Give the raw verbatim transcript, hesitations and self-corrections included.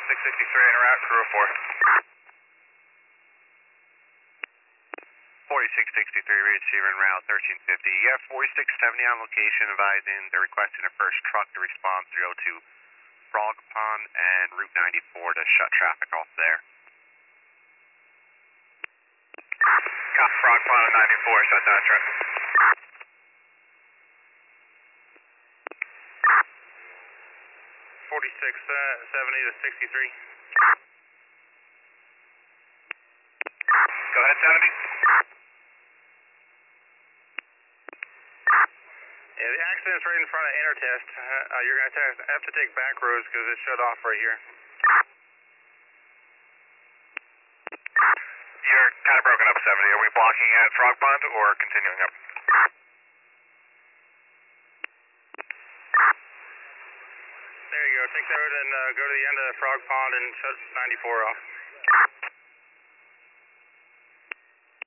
forty-six sixty-three en route, crew of four. forty-six sixty-three, receiver en route, thirteen fifty. You have forty-six seventy on location, advising they're requesting a first truck to respond three oh two Frog Pond and Route ninety-four to shut traffic off there. Copy, Frog Pond and ninety-four, shut down traffic. forty-six seventy to sixty-three. Go ahead, seventy. Yeah, the accident's right in front of Intertest. Uh, you're going to have to take back roads because it shut off right here. You're kind of broken up, seventy. Are we blocking at Frog Pond or continuing up? There you go. Take that road and uh, go to the end of Frog Pond and shut ninety-four off.